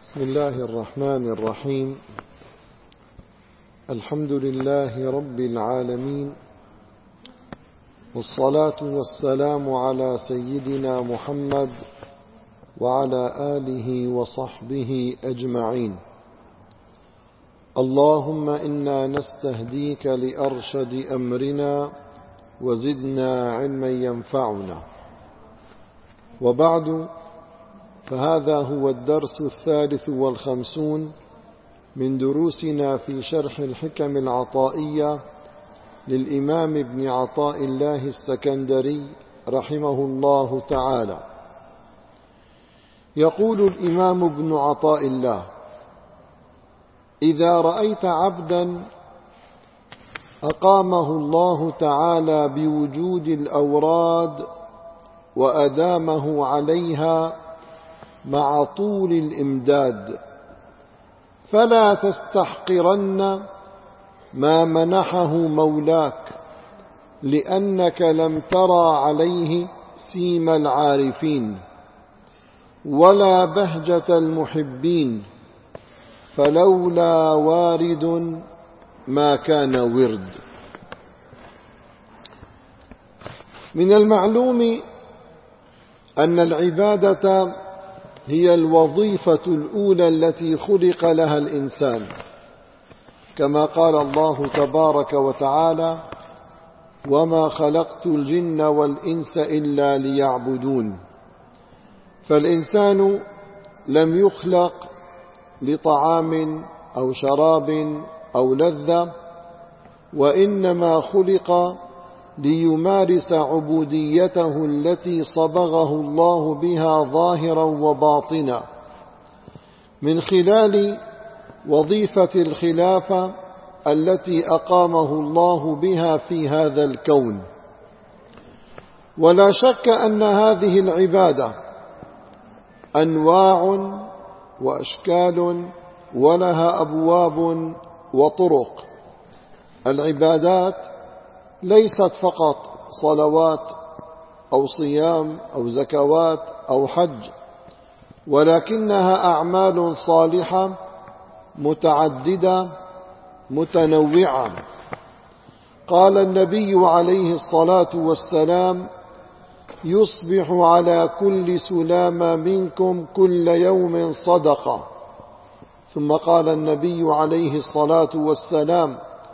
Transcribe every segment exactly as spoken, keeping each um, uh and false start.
بسم الله الرحمن الرحيم. الحمد لله رب العالمين، والصلاة والسلام على سيدنا محمد وعلى آله وصحبه أجمعين. اللهم إنا نستهديك لأرشد أمرنا وزدنا علما ينفعنا. وبعد، فهذا هو الدرس الثالث والخمسون من دروسنا في شرح الحكم العطائية للإمام ابن عطاء الله السكندري رحمه الله تعالى. يقول الإمام ابن عطاء الله: إذا رأيت عبدا أقامه الله تعالى بوجود الأوراد وأدامه عليها مع طول الإمداد، فلا تستحقرن ما منحه مولاك، لأنك لم ترى عليه سيم العارفين ولا بهجة المحبين، فلولا وارد ما كان ورد. من المعلوم أن العبادة هي الوظيفة الأولى التي خلق لها الإنسان، كما قال الله تبارك وتعالى: وما خلقت الجن والإنس إلا ليعبدون. فالإنسان لم يخلق لطعام أو شراب أو لذة، وإنما خلق ليمارس عبوديته التي صبغه الله بها ظاهرا وباطنا، من خلال وظيفة الخلافة التي أقامه الله بها في هذا الكون. ولا شك أن هذه العبادة أنواع وأشكال ولها أبواب وطرق. العبادات ليست فقط صلوات أو صيام أو زكوات أو حج، ولكنها أعمال صالحة متعددة متنوعة. قال النبي عليه الصلاة والسلام: يصبح على كل سلامة منكم كل يوم صدقة. ثم قال النبي عليه الصلاة والسلام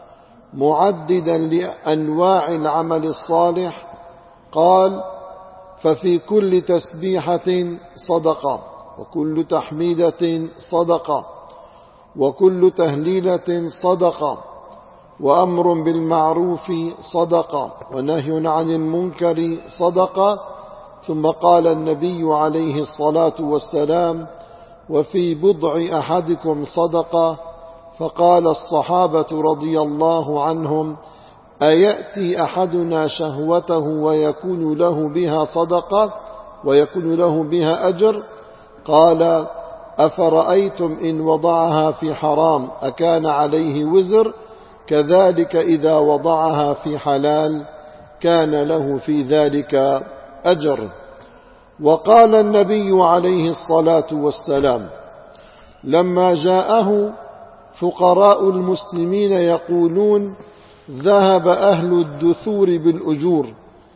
معددا لأنواع العمل الصالح، قال: ففي كل تسبيحة صدقة، وكل تحميدة صدقة، وكل تهليلة صدقة، وأمر بالمعروف صدقة، ونهي عن المنكر صدقة. ثم قال النبي عليه الصلاة والسلام: وفي بضع أحدكم صدقة. فقال الصحابة رضي الله عنهم: أيأتي أحدنا شهوته ويكون له بها صدقة ويكون له بها أجر؟ قال: أفرأيتم إن وضعها في حرام أكان عليه وزر؟ كذلك إذا وضعها في حلال كان له في ذلك أجر. وقال النبي عليه الصلاة والسلام لما جاءه فقراء المسلمين يقولون: ذهب أهل الدثور بالأجور،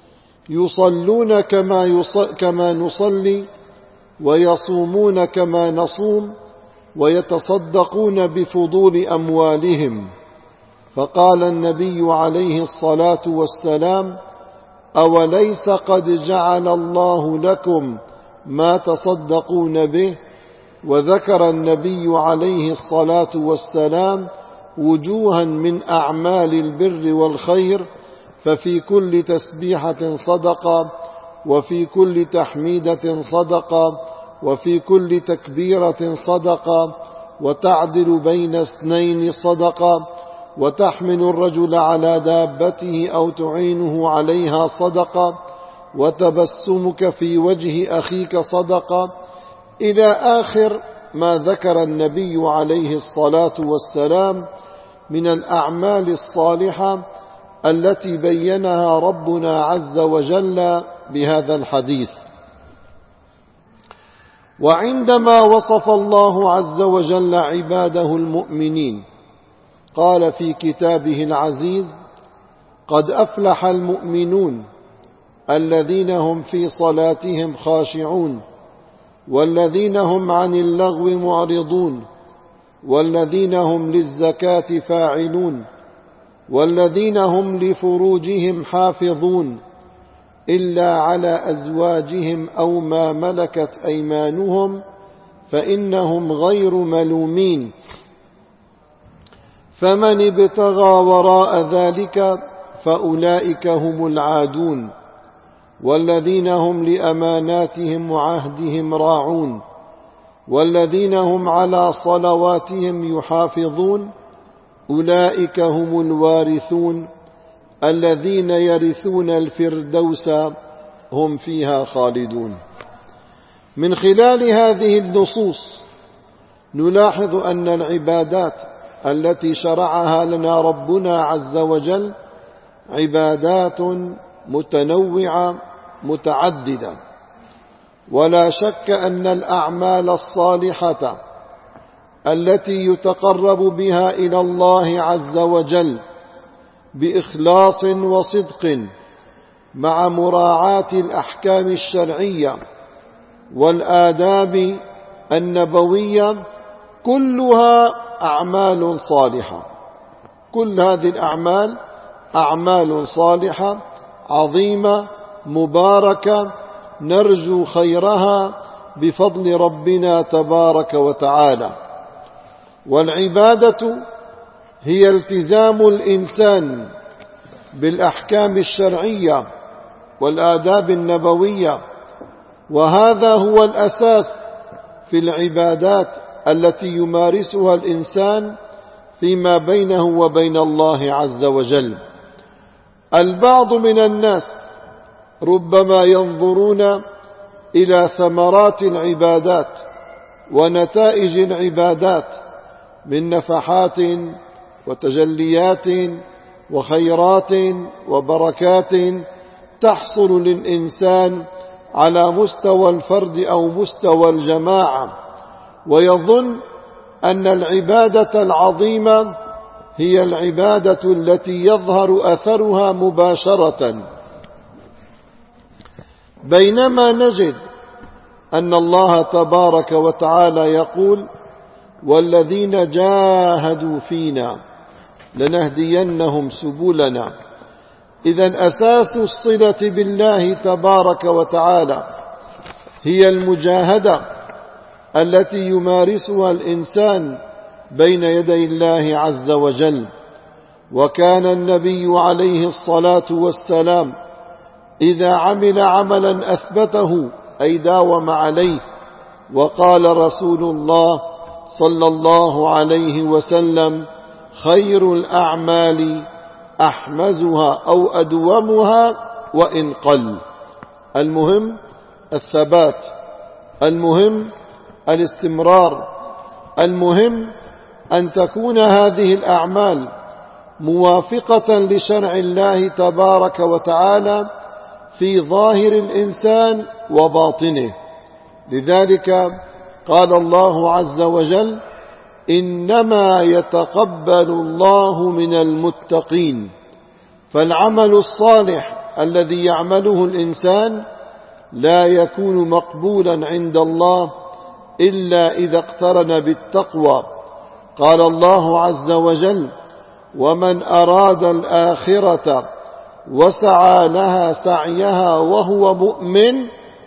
يصلون كما, يص... كما نصلي، ويصومون كما نصوم، ويتصدقون بفضول أموالهم. فقال النبي عليه الصلاة والسلام: أوليس قد جعل الله لكم ما تصدقون به؟ وذكر النبي عليه الصلاة والسلام وجوها من أعمال البر والخير، ففي كل تسبيحة صدقة، وفي كل تحميدة صدقة، وفي كل تكبيرة صدقة، وتعدل بين اثنين صدقة، وتحمل الرجل على دابته أو تعينه عليها صدقة، وتبسمك في وجه أخيك صدقة، إلى آخر ما ذكر النبي عليه الصلاة والسلام من الأعمال الصالحة التي بينها ربنا عز وجل بهذا الحديث. وعندما وصف الله عز وجل عباده المؤمنين قال في كتابه العزيز: قد أفلح المؤمنون الذين هم في صلاتهم خاشعون والذين هم عن اللغو معرضون والذين هم للزكاة فاعلون والذين هم لفروجهم حافظون إلا على أزواجهم أو ما ملكت أيمانهم فإنهم غير ملومين، فمن ابتغى وراء ذلك فأولئك هم العادون، والذين هم لأماناتهم وعهدهم راعون والذين هم على صلواتهم يحافظون أولئك هم الوارثون الذين يرثون الفردوس هم فيها خالدون. من خلال هذه النصوص نلاحظ أن العبادات التي شرعها لنا ربنا عز وجل عبادات متنوعة متعددة، ولا شك أن الأعمال الصالحة التي يتقرب بها إلى الله عز وجل بإخلاص وصدق مع مراعاة الأحكام الشرعية والآداب النبوية كلها أعمال صالحة. كل هذه الأعمال أعمال صالحة عظيمة مباركة نرجو خيرها بفضل ربنا تبارك وتعالى. والعبادة هي التزام الإنسان بالأحكام الشرعية والآداب النبوية، وهذا هو الأساس في العبادات التي يمارسها الإنسان فيما بينه وبين الله عز وجل. البعض من الناس ربما ينظرون إلى ثمرات العبادات ونتائج العبادات من نفحات وتجليات وخيرات وبركات تحصل للإنسان على مستوى الفرد أو مستوى الجماعة، ويظن أن العبادة العظيمة هي العبادة التي يظهر أثرها مباشرة، بينما نجد أن الله تبارك وتعالى يقول: والذين جاهدوا فينا لنهدينهم سبلنا. إذن أساس الصلة بالله تبارك وتعالى هي المجاهدة التي يمارسها الإنسان بين يدي الله عز وجل. وكان النبي عليه الصلاة والسلام إذا عمل عملا أثبته أي داوم عليه، وقال رسول الله صلى الله عليه وسلم: خير الأعمال أحمزها أو أدومها وإن قل. المهم الثبات، المهم الاستمرار، المهم أن تكون هذه الأعمال موافقة لشرع الله تبارك وتعالى في ظاهر الإنسان وباطنه. لذلك قال الله عز وجل: إنما يتقبل الله من المتقين. فالعمل الصالح الذي يعمله الإنسان لا يكون مقبولا عند الله إلا إذا اقترن بالتقوى. قال الله عز وجل: ومن أراد الآخرة وسعى لها سعيها وهو مؤمن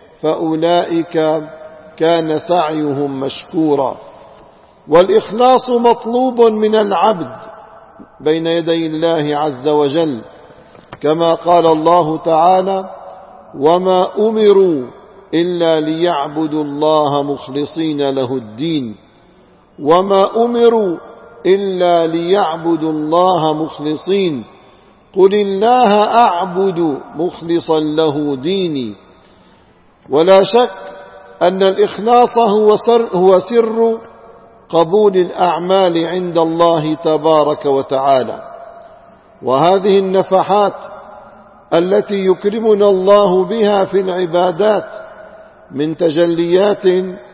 فأولئك كان سعيهم مشكورا. والإخلاص مطلوب من العبد بين يدي الله عز وجل، كما قال الله تعالى: وما أمروا إلا ليعبدوا الله مخلصين له الدين. وما أمروا إلا ليعبدوا الله مخلصين قل الله أعبد مخلصا له ديني. ولا شك أن الإخلاص هو سر, هو سر قبول الأعمال عند الله تبارك وتعالى. وهذه النفحات التي يكرمنا الله بها في العبادات من تجليات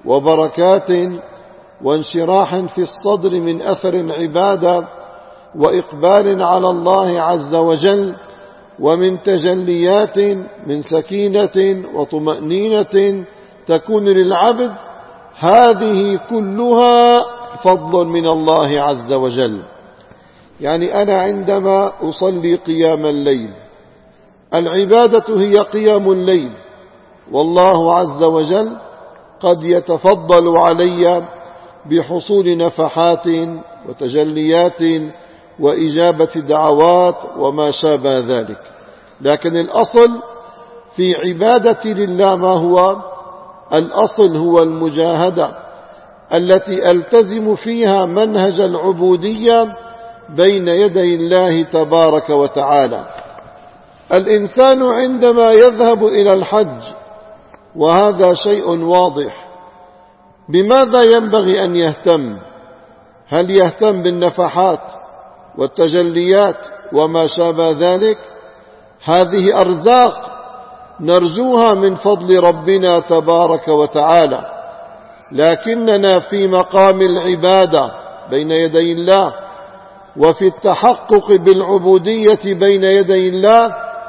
وبركات وانشراح في الصدر من أثر عبادة وإقبال على الله عز وجل، ومن تجليات من سكينة وطمأنينة تكون للعبد، هذه كلها فضل من الله عز وجل. يعني أنا عندما أصلي قيام الليل، العبادة هي قيام الليل، والله عز وجل قد يتفضل علي بحصول نفحات وتجليات وإجابة دعوات وما شابه ذلك. لكن الأصل في عبادة لله ما هو؟ الأصل هو المجاهدة التي ألتزم فيها منهج العبودية بين يدي الله تبارك وتعالى. الإنسان عندما يذهب إلى الحج، وهذا شيء واضح، بماذا ينبغي أن يهتم؟ هل يهتم بالنفحات والتجليات وما شابه ذلك؟ هذه أرزاق نرجوها من فضل ربنا تبارك وتعالى، لكننا في مقام العبادة بين يدي الله وفي التحقق بالعبودية بين يدي الله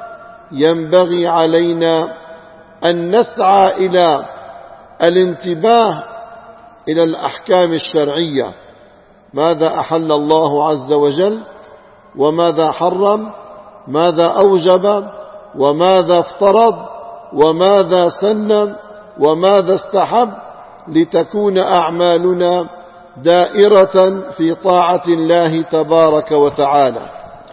ينبغي علينا أن نسعى إلى الانتباه إلى الأحكام الشرعية، ماذا أحل الله عز وجل وماذا حرم، ماذا أوجب وماذا افترض وماذا سن وماذا استحب، لتكون أعمالنا دائرة في طاعة الله تبارك وتعالى.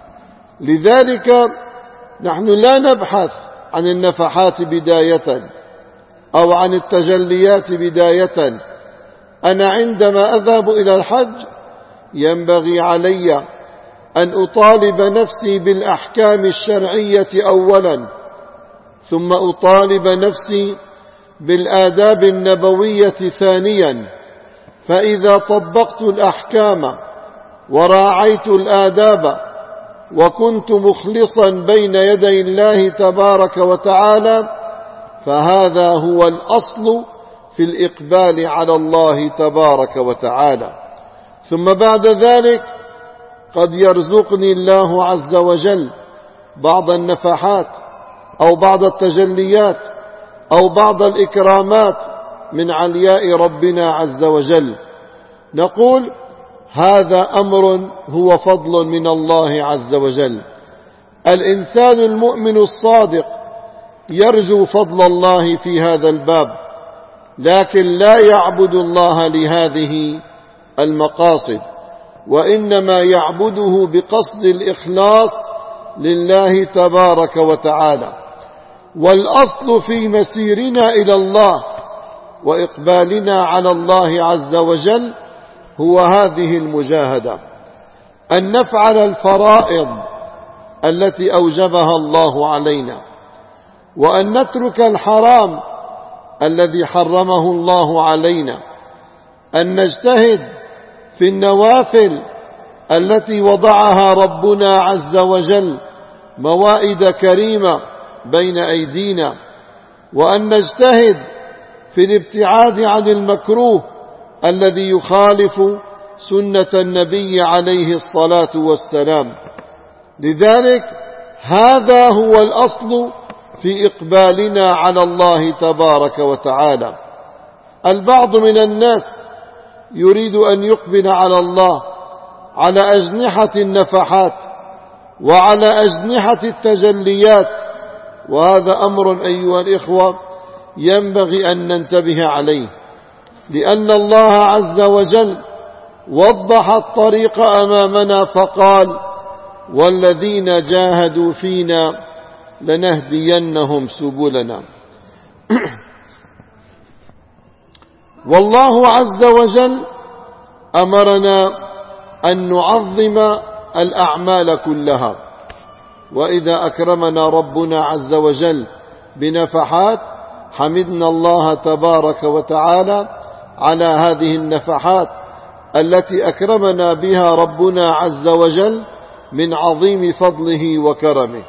لذلك نحن لا نبحث عن النفحات بداية أو عن التجليات بداية. أنا عندما أذهب إلى الحج ينبغي علي أن أطالب نفسي بالأحكام الشرعية أولا، ثم أطالب نفسي بالآداب النبوية ثانيا. فإذا طبقت الأحكام وراعيت الآداب وكنت مخلصا بين يدي الله تبارك وتعالى، فهذا هو الأصل في الإقبال على الله تبارك وتعالى. ثم بعد ذلك قد يرزقني الله عز وجل بعض النفحات أو بعض التجليات أو بعض الإكرامات من علياء ربنا عز وجل، نقول هذا أمر هو فضل من الله عز وجل. الإنسان المؤمن الصادق يرجو فضل الله في هذا الباب، لكن لا يعبد الله لهذه المقاصد، وإنما يعبده بقصد الإخلاص لله تبارك وتعالى. والأصل في مسيرنا إلى الله وإقبالنا على الله عز وجل هو هذه المجاهدة، أن نفعل الفرائض التي أوجبها الله علينا، وأن نترك الحرام الذي حرمه الله علينا، أن نجتهد في النوافل التي وضعها ربنا عز وجل موائد كريمة بين أيدينا، وأن نجتهد في الابتعاد عن المكروه الذي يخالف سنة النبي عليه الصلاة والسلام. لذلك هذا هو الأصل في إقبالنا على الله تبارك وتعالى. البعض من الناس يريد أن يقبل على الله على أجنحة النفحات وعلى أجنحة التجليات، وهذا أمر أيها الإخوة ينبغي أن ننتبه عليه، لأن الله عز وجل وضح الطريق أمامنا فقال: والذين جاهدوا فينا لنهدينهم سبلنا. والله عز وجل أمرنا أن نعظم الأعمال كلها، وإذا أكرمنا ربنا عز وجل بنفحات حمدنا الله تبارك وتعالى على هذه النفحات التي أكرمنا بها ربنا عز وجل من عظيم فضله وكرمه.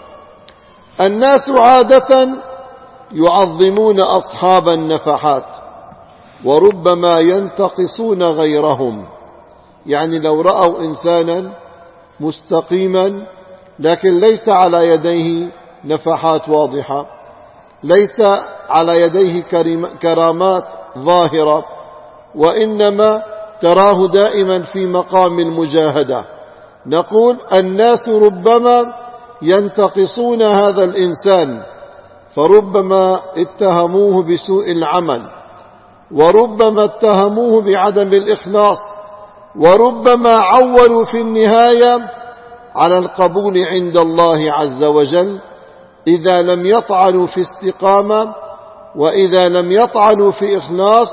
الناس عادة يعظمون أصحاب النفحات، وربما ينتقصون غيرهم. يعني لو رأوا إنسانا مستقيما لكن ليس على يديه نفحات واضحة، ليس على يديه كرامات ظاهرة، وإنما تراه دائما في مقام المجاهدة، نقول الناس ربما ينتقصون هذا الإنسان، فربما اتهموه بسوء العمل، وربما اتهموه بعدم الإخلاص، وربما عولوا في النهاية على القبول عند الله عز وجل إذا لم يطعنوا في استقامة، وإذا لم يطعنوا في إخلاص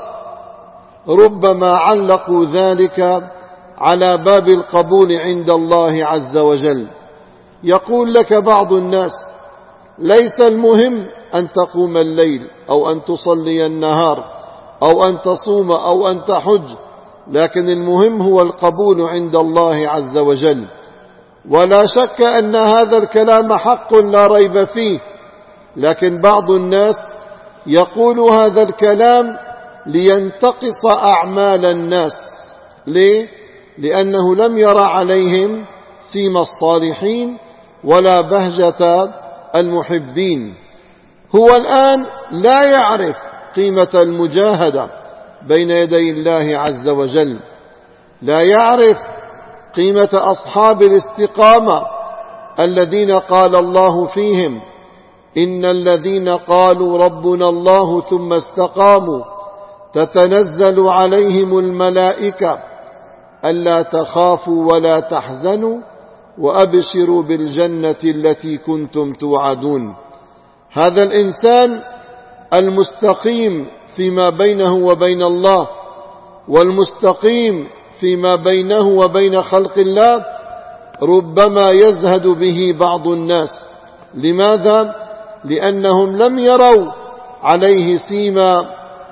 ربما علقوا ذلك على باب القبول عند الله عز وجل. يقول لك بعض الناس: ليس المهم أن تقوم الليل أو أن تصلي النهار أو أن تصوم أو أن تحج، لكن المهم هو القبول عند الله عز وجل. ولا شك أن هذا الكلام حق لا ريب فيه، لكن بعض الناس يقول هذا الكلام لينتقص أعمال الناس. ليه؟ لأنه لم يرى عليهم سيم الصالحين ولا بهجة المحبين. هو الآن لا يعرف قيمة المجاهدة بين يدي الله عز وجل، لا يعرف قيمة أصحاب الاستقامة الذين قال الله فيهم: إن الذين قالوا ربنا الله ثم استقاموا تتنزل عليهم الملائكة ألا تخافوا ولا تحزنوا وأبشروا بالجنة التي كنتم توعدون. هذا الإنسان المستقيم فيما بينه وبين الله، والمستقيم فيما بينه وبين خلق الله، ربما يزهد به بعض الناس. لماذا؟ لأنهم لم يروا عليه سيما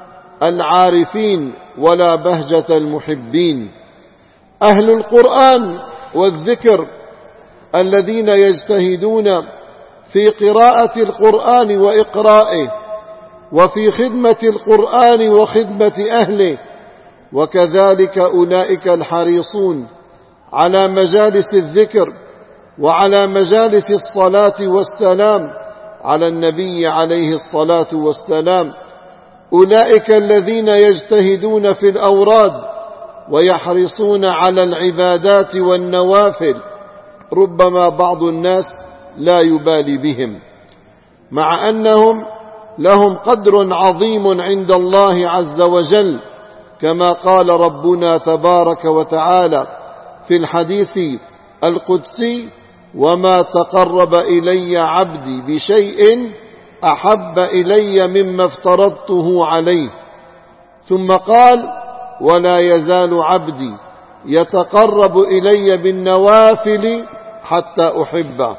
العارفين ولا بهجة المحبين. أهل القرآن والذكر الذين يجتهدون في قراءة القرآن وإقرائه، وفي خدمة القرآن وخدمة أهله، وكذلك أولئك الحريصون على مجالس الذكر وعلى مجالس الصلاة والسلام على النبي عليه الصلاة والسلام، أولئك الذين يجتهدون في الأوراد ويحرصون على العبادات والنوافل، ربما بعض الناس لا يبالي بهم، مع أنهم لهم قدر عظيم عند الله عز وجل، كما قال ربنا تبارك وتعالى في الحديث القدسي: وما تقرب إلي عبدي بشيء أحب إلي مما افترضته عليه. ثم قال: ولا يزال عبدي يتقرب إلي بالنوافل حتى أحبه.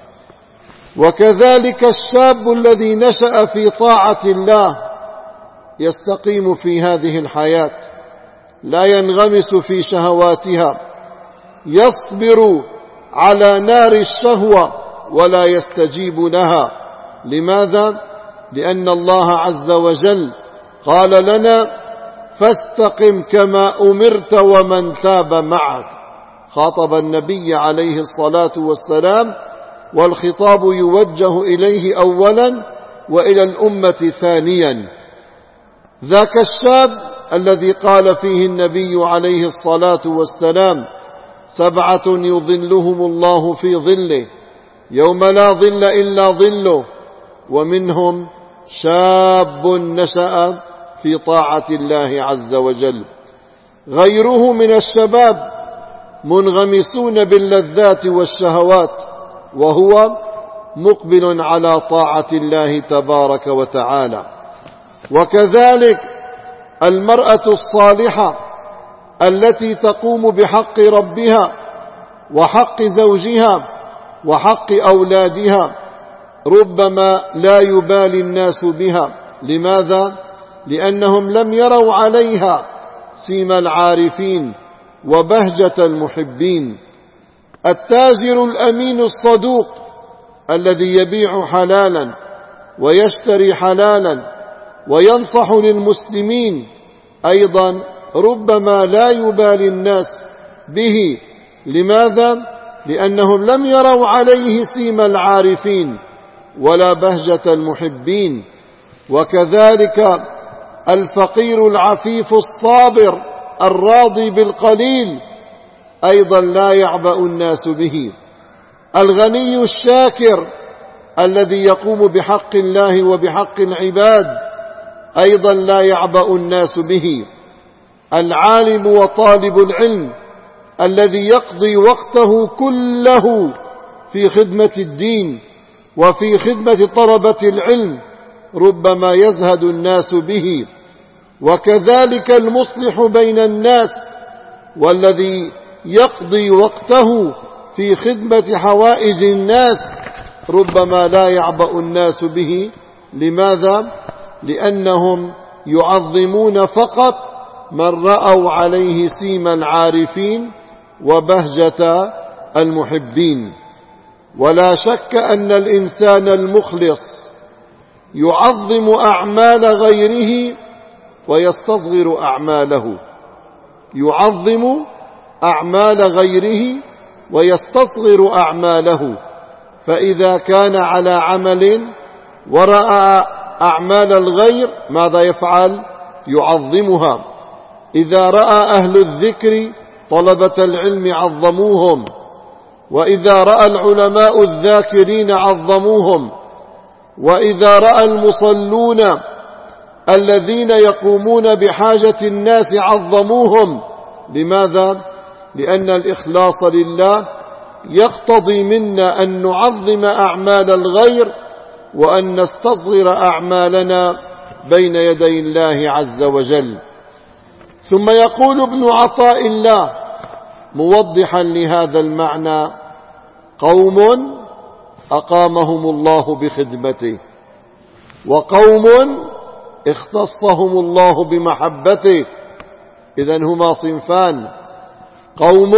وكذلك الشاب الذي نشأ في طاعة الله يستقيم في هذه الحياة، لا ينغمس في شهواتها، يصبر على نار الشهوة ولا يستجيب لها. لماذا؟ لأن الله عز وجل قال لنا: فاستقم كما أمرت ومن تاب معك. خاطب النبي عليه الصلاة والسلام، والخطاب يوجه إليه أولا وإلى الأمة ثانيا. ذاك الشاب الذي قال فيه النبي عليه الصلاة والسلام: سبعة يظلهم الله في ظله يوم لا ظل إلا ظله، ومنهم شاب نشأ في طاعة الله عز وجل. غيره من الشباب منغمسون باللذات والشهوات، وهو مقبل على طاعة الله تبارك وتعالى. وكذلك المرأة الصالحة التي تقوم بحق ربها وحق زوجها وحق أولادها، ربما لا يبالي الناس بها. لماذا؟ لأنهم لم يروا عليها سيم العارفين وبهجة المحبين. التاجر الأمين الصدوق الذي يبيع حلالا ويشتري حلالا وينصح للمسلمين أيضا ربما لا يبالي الناس به. لماذا؟ لأنهم لم يروا عليه سيم العارفين ولا بهجة المحبين. وكذلك الفقير العفيف الصابر الراضي بالقليل أيضا لا يعبأ الناس به. الغني الشاكر الذي يقوم بحق الله وبحق العباد أيضا لا يعبأ الناس به. العالم وطالب العلم الذي يقضي وقته كله في خدمة الدين وفي خدمة طلبة العلم ربما يزهد الناس به. وكذلك المصلح بين الناس والذي يقضي وقته في خدمة حوائج الناس ربما لا يعبأ الناس به. لماذا؟ لأنهم يعظمون فقط من رأوا عليه سيم العارفين وبهجة المحبين. ولا شك أن الإنسان المخلص يعظم أعمال غيره ويستصغر أعماله، يعظم أعمال غيره ويستصغر أعماله. فإذا كان على عمل ورأى أعمال الغير ماذا يفعل؟ يعظمها. إذا رأى أهل الذكر طلبة العلم عظموهم، وإذا رأى العلماء الذاكرين عظموهم، وإذا رأى المصلون الذين يقومون بحاجة الناس عظموهم. لماذا؟ لأن الإخلاص لله يقتضي منا أن نعظم أعمال الغير وأن نستصغر أعمالنا بين يدي الله عز وجل. ثم يقول ابن عطاء الله موضحا لهذا المعنى: قوم أقامهم الله بخدمته، وقوم اختصهم الله بمحبته. إذن هما صنفان: قوم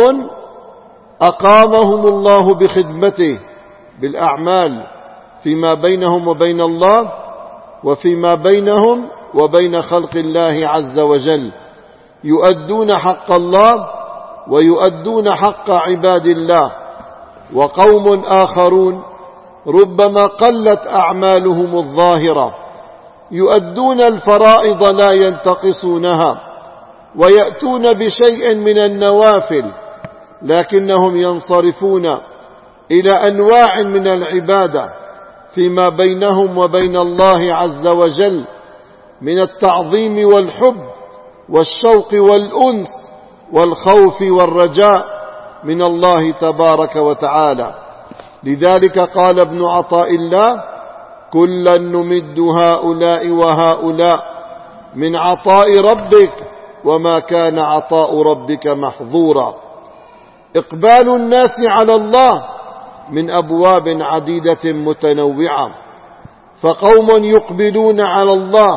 أقامهم الله بخدمته بالأعمال فيما بينهم وبين الله وفيما بينهم وبين خلق الله عز وجل، يؤدون حق الله ويؤدون حق عباد الله. وقوم آخرون ربما قلت أعمالهم الظاهرة، يؤدون الفرائض لا ينتقصونها، ويأتون بشيء من النوافل، لكنهم ينصرفون إلى أنواع من العبادة فيما بينهم وبين الله عز وجل من التعظيم والحب والشوق والأنس والخوف والرجاء من الله تبارك وتعالى. لذلك قال ابن عطاء الله: كلا نمد هؤلاء وهؤلاء من عطاء ربك وما كان عطاء ربك محظورا. إقبال الناس على الله من أبواب عديدة متنوعة، فقوم يقبلون على الله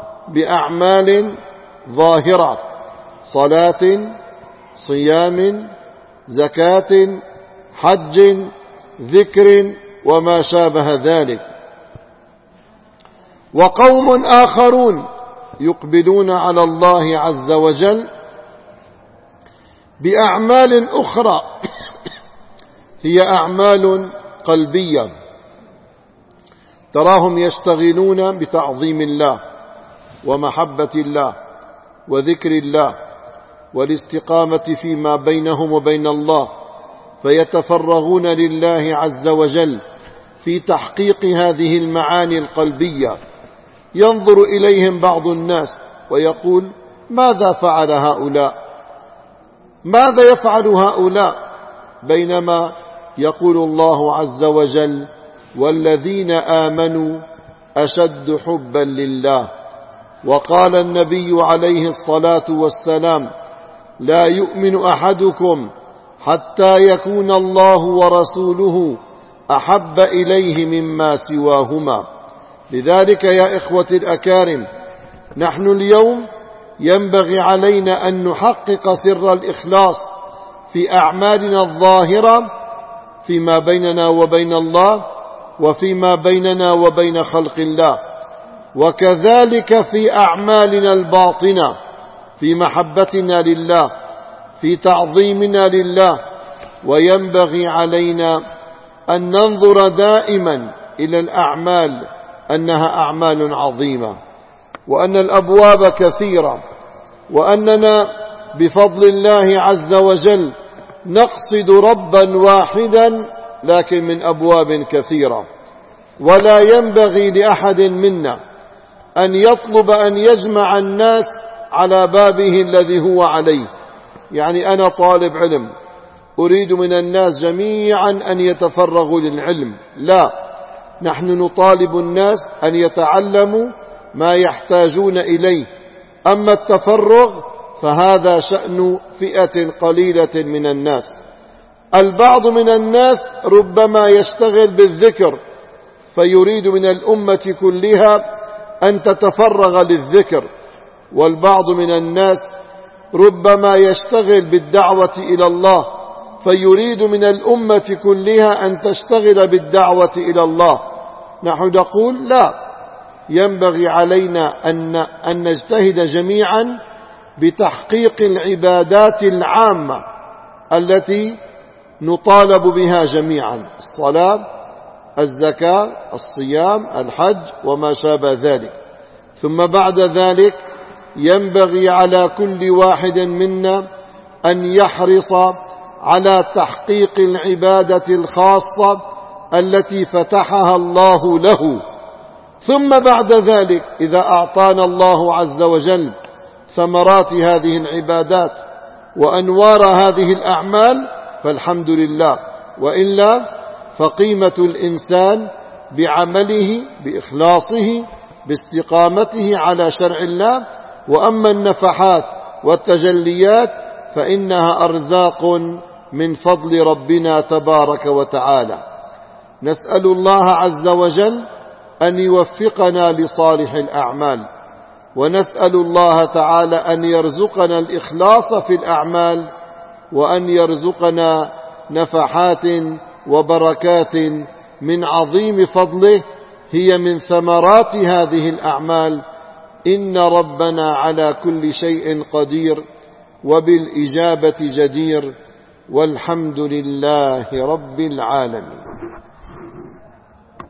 بأعمال ظاهرة: صلاة، صيام، زكاة، حج، ذكر وما شابه ذلك. وقوم آخرون يقبلون على الله عز وجل بأعمال أخرى هي أعمال قلبية، تراهم يشتغلون بتعظيم الله ومحبة الله وذكر الله والاستقامة فيما بينهم وبين الله، فيتفرغون لله عز وجل في تحقيق هذه المعاني القلبية. ينظر إليهم بعض الناس ويقول: ماذا فعل هؤلاء؟ ماذا يفعل هؤلاء؟ بينما يقول الله عز وجل: والذين آمنوا أشد حبا لله. وقال النبي عليه الصلاة والسلام: لا يؤمن أحدكم حتى يكون الله ورسوله أحب إليه مما سواهما. لذلك يا إخوة الأكارم، نحن اليوم ينبغي علينا أن نحقق سر الإخلاص في أعمالنا الظاهرة فيما بيننا وبين الله وفيما بيننا وبين خلق الله، وكذلك في أعمالنا الباطنة في محبتنا لله، في تعظيمنا لله. وينبغي علينا أن ننظر دائما إلى الأعمال أنها أعمال عظيمة، وأن الأبواب كثيرة، وأننا بفضل الله عز وجل نقصد ربا واحدا لكن من أبواب كثيرة. ولا ينبغي لأحد منا أن يطلب أن يجمع الناس على بابه الذي هو عليه. يعني أنا طالب علم أريد من الناس جميعا أن يتفرغوا للعلم، لا، نحن نطالب الناس أن يتعلموا ما يحتاجون إليه. أما التفرغ فهذا شأن فئة قليلة من الناس. البعض من الناس ربما يشتغل بالذكر فيريد من الأمة كلها أن تتفرغ للذكر، والبعض من الناس ربما يشتغل بالدعوة إلى الله فيريد من الأمة كلها أن تشتغل بالدعوة إلى الله. نحن نقول لا، ينبغي علينا أن, أن نجتهد جميعا بتحقيق العبادات العامة التي نطالب بها جميعا: الصلاة، الزكاة، الصيام، الحج، وما شابه ذلك. ثم بعد ذلك ينبغي على كل واحد منا أن يحرص على تحقيق العبادة الخاصة التي فتحها الله له. ثم بعد ذلك إذا أعطانا الله عز وجل ثمرات هذه العبادات وأنوار هذه الأعمال فالحمد لله، وإلا فقيمة الإنسان بعمله، بإخلاصه، باستقامته على شرع الله. وأما النفحات والتجليات فإنها أرزاق من فضل ربنا تبارك وتعالى. نسأل الله عز وجل أن يوفقنا لصالح الأعمال، ونسأل الله تعالى أن يرزقنا الإخلاص في الأعمال، وأن يرزقنا نفحات وبركات من عظيم فضله هي من ثمرات هذه الأعمال. إن ربنا على كل شيء قدير وبالإجابة جدير، والحمد لله رب العالمين.